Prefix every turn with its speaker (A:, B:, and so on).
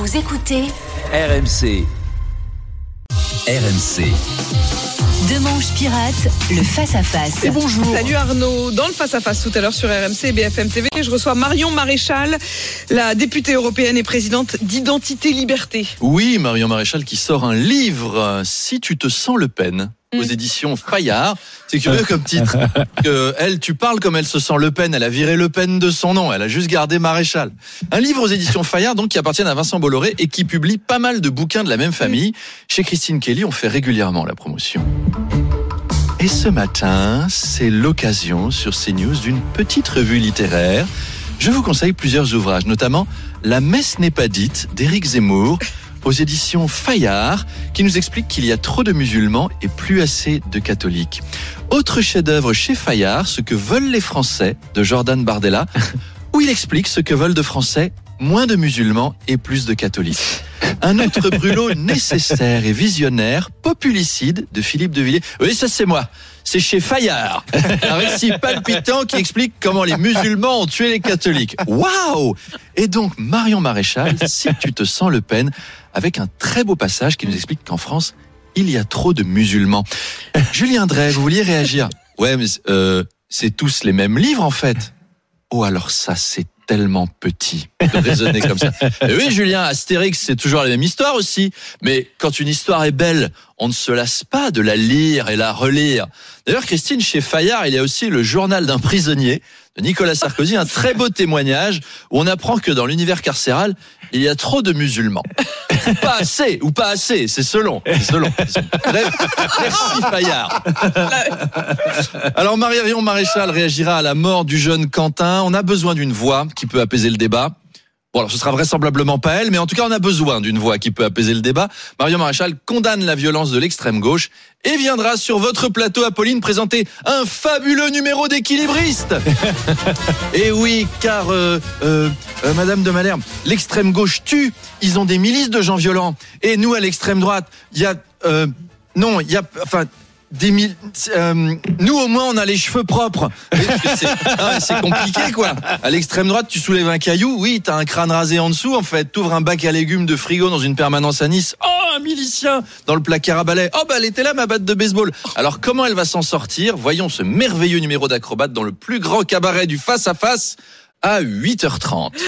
A: Vous écoutez
B: RMC. RMC.
A: Demanche Pirate, le face-à-face.
C: Et bonjour. Salut Arnaud. Dans le face-à-face tout à l'heure sur RMC et BFM TV, je reçois Marion Maréchal, la députée européenne et présidente d'Identité Liberté.
D: Oui, Marion Maréchal qui sort un livre, Si tu te sens Le Pen, aux éditions Fayard. C'est curieux comme titre. Elle, tu parles comme elle se sent Le Pen. Elle a viré Le Pen de son nom. Elle a juste gardé Maréchal. Un livre aux éditions Fayard, donc, qui appartiennent à Vincent Bolloré et qui publie pas mal de bouquins de la même famille. Chez Christine Kelly, on fait régulièrement la promotion. Et ce matin, c'est l'occasion sur CNews d'une petite revue littéraire. Je vous conseille plusieurs ouvrages, notamment La messe n'est pas dite d'Éric Zemmour, aux éditions Fayard, qui nous explique qu'il y a trop de musulmans et plus assez de catholiques. Autre chef-d'œuvre chez Fayard, Ce que veulent les Français, de Jordan Bardella, où il explique ce que veulent de Français, moins de musulmans et plus de catholiques. Un autre brûlot nécessaire et visionnaire, Populicide, de Philippe de Villiers. Oui, ça c'est moi. C'est chez Fayard. Un récit palpitant qui explique comment les musulmans ont tué les catholiques. Waouh! Et donc, Marion Maréchal, Si tu te sens Le Pen, avec un très beau passage qui nous explique qu'en France, il y a trop de musulmans. Julien Drey, vous vouliez réagir? Ouais, mais c'est tous les mêmes livres en fait. Oh, alors ça, c'est tellement petit de raisonner comme ça. Et oui, Julien, Astérix, c'est toujours la même histoire aussi. Mais quand une histoire est belle, on ne se lasse pas de la lire et la relire. D'ailleurs, Christine, chez Fayard, il y a aussi Le journal d'un prisonnier de Nicolas Sarkozy, un très beau témoignage où on apprend que dans l'univers carcéral, il y a trop de musulmans. Pas assez, c'est selon. Bref, merci Fayard. Alors Marion Maréchal réagira à la mort du jeune Quentin. On a besoin d'une voix qui peut apaiser le débat. Bon, alors ce sera vraisemblablement pas elle, mais en tout cas on a besoin d'une voix qui peut apaiser le débat. Marion Maréchal condamne la violence de l'extrême gauche et viendra sur votre plateau, Apolline, présenter un fabuleux numéro d'équilibriste. Et oui, car Madame de Malherbe, l'extrême gauche tue. Ils ont des milices de gens violents. Et nous, à l'extrême droite, nous au moins on a les cheveux propres. C'est compliqué quoi. À l'extrême droite tu soulèves un caillou, oui t'as un crâne rasé en dessous en fait. T'ouvres un bac à légumes de frigo dans une permanence à Nice. Oh un milicien dans le placard à balai. Oh bah elle était là ma batte de baseball. Alors comment elle va s'en sortir? Voyons ce merveilleux numéro d'acrobate dans le plus grand cabaret du face à face à 8h30.